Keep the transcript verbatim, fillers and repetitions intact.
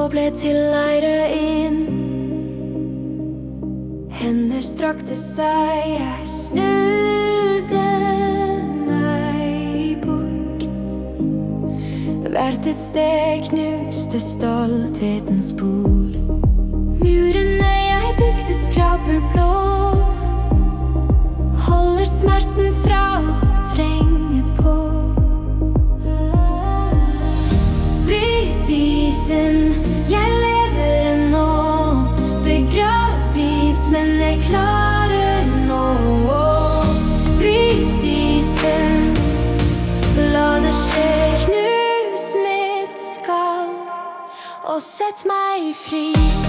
og ble til leire inn. Hender strakte seg, jeg snudde meg bort. Hvert et steg knuste stolthetens spor. Murene jeg bygde skraper blå, holder smerten fra å trenge på. Bryt isen, jeg lever ennå, begravd dypt, men jeg klarer nå. Bryt isen, la det skje, knus mitt skall og sett meg fri.